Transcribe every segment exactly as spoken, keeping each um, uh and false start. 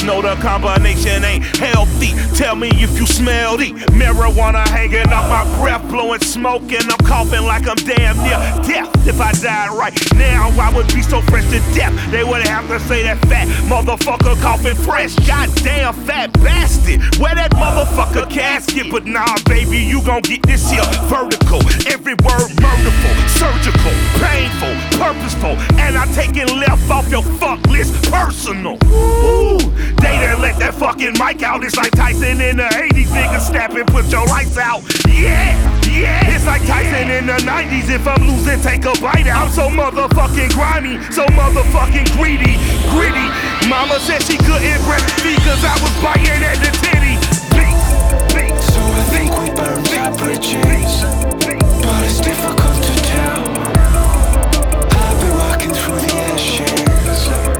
know the combination ain't healthy. Tell me if you smell the marijuana hanging off my breath, blowing smoke, and I'm coughing like I'm damn near death. If I died right now, I would be so fresh to death. They would have to say that fat motherfucker coughing fresh. Goddamn fat bastard, where that motherfucker casket? But nah, baby, you gon' get this here vertical. Every word murderful, surgical, painful, purposeful, and I taking left off your fuck list personal. Ooh, they done let that fucking mic out. It's like Tyson in the eighties, nigga snapping, put your lights out. Yeah, yeah, it's like Tyson in the nineties. If I'm losing, take a bite out. I'm so motherfucking grimy, so motherfucking greedy, gritty. Mama said she couldn't breastfeed cause I was biting at the titty. So I think we burned our bridges, but it's difficult to tell. I've been walking through the ashes,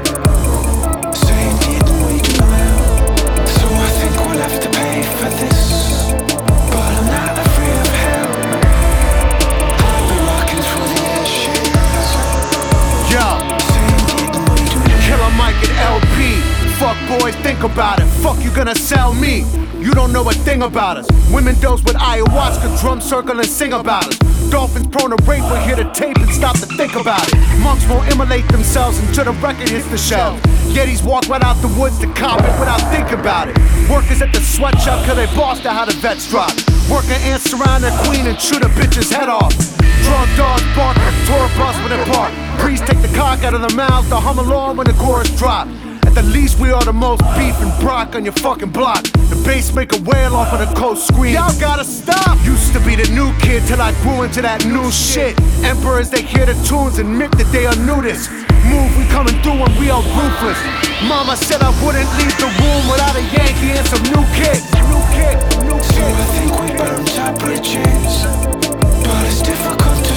saying didn't we do well? So I think we'll have to pay for this, but I'm not afraid of hell. I've been walking through the ashes. Yo, Killer Mike and L P. Fuck boys, think about it. Fuck you gonna sell me? You don't know a thing about us. Women dose with ayahuasca, drum circle and sing about us. Dolphins prone to rape will hear the tape and stop to think about it. Monks won't immolate themselves until the record hits the shelves. Yetis walk right out the woods to cop it without thinking about it. Workers at the sweatshop cause they bossed out how the vets drop. Working ants surround their queen and shoot a bitch's head off. Drunk dogs bark, tour bus when they park. Priests take the cock out of their mouths to hum along when the chorus drop. At the least we are the most beef and brock on your fucking block. The bass make a wail off of the coast scream. Y'all gotta stop! Used to be the new kid till I grew into that new shit. Emperors, they hear the tunes and admit that they are nudist. Move, we coming through and we are ruthless. Mama said I wouldn't leave the room without a Yankee and some new kicks. New kick, new kick. So I think we burned our bridges, but it's difficult to